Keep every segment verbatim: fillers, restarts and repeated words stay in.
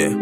Yeah.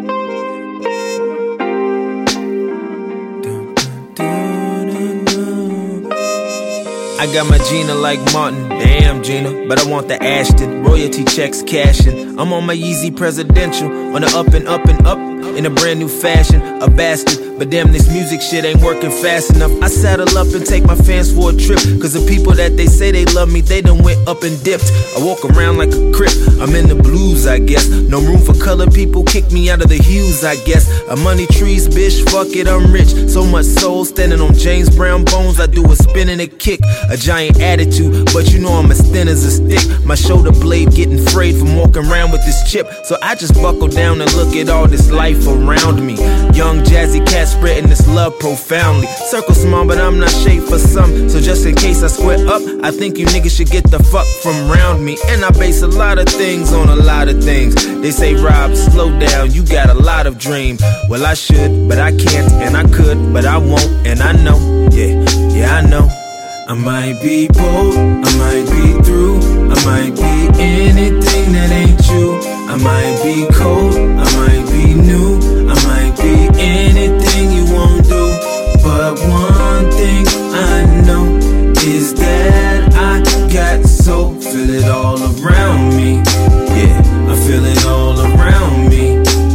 I got my Gina like Martin, damn Gina, but I want the Ashton, royalty checks cashing. I'm on my Yeezy presidential, on the up and up and up, in a brand new fashion, a bastard, but damn this music shit ain't working fast enough. I saddle up and take my fans for a trip, cause the people that they say they love me, they done went up and dipped. I walk around like a crip, I'm in the blues I guess, no room for colored people, kick me out of the hues I guess. A money trees, bitch, fuck it, I'm rich, so much soul, standing on James Brown bones, I do a spin and a kick. A giant attitude, but you know I'm as thin as a stick. My shoulder blade getting frayed from walking around with this chip. So I just buckle down and look at all this life around me. Young jazzy cat spreading this love profoundly. Circle small, but I'm not shaped for some. So just in case I square up, I think you niggas should get the fuck from round me. And I base a lot of things on a lot of things. They say, Rob, slow down, you got a lot of dream. Well, I should, but I can't, and I could, but I won't, and I know, yeah, yeah, I know. I might be bold, I might be through, I might be anything that ain't you. I might be cold, I might be new, I might be anything you won't do. But one thing I know is that I got soul, feel it all around me. Yeah, I feel it all around me.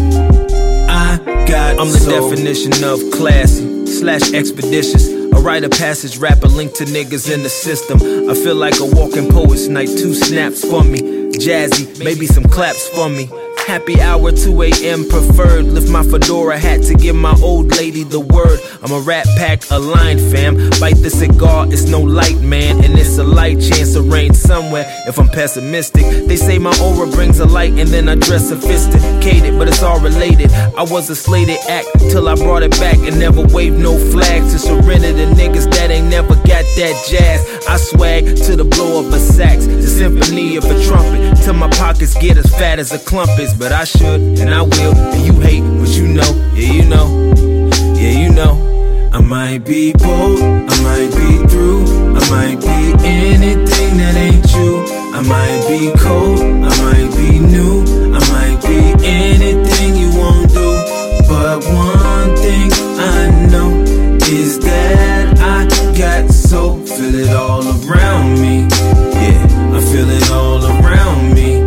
I got I'm the soul. Definition of classy slash expeditious. A rite of passage rapper linked to niggas in the system. I feel like a walking poet's night, two snaps for me. Jazzy, maybe some claps for me. Happy hour, two a m preferred. Lift my fedora hat to give my old lady the word. I'm a rat pack, a line fam. Bite the cigar, it's no light, man. And it's a light chance of rain somewhere if I'm pessimistic. They say my aura brings a light and then I dress sophisticated, but it's all related. I was a slated act till I brought it back and never waved no flags to surrender to niggas that ain't never got that jazz. I swag to the blow of a sax, the symphony of a trumpet, till my pockets get as fat as a clumpet. But I should, and I will, and you hate, but you know, yeah you know, yeah you know. I might be bold, I might be through, I might be anything that ain't you. I might be cold, I might be new, I might be anything you won't do. But one thing I know is that I got soul, feel it all around me. Yeah, I feel it all around me.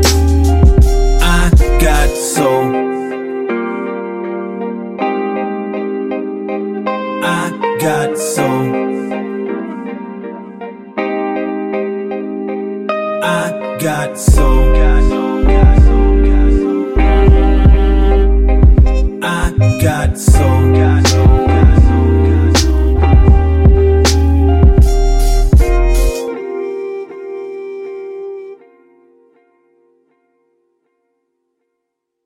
Got soul. I got soul. I got soul. Got soul, got soul, got soul.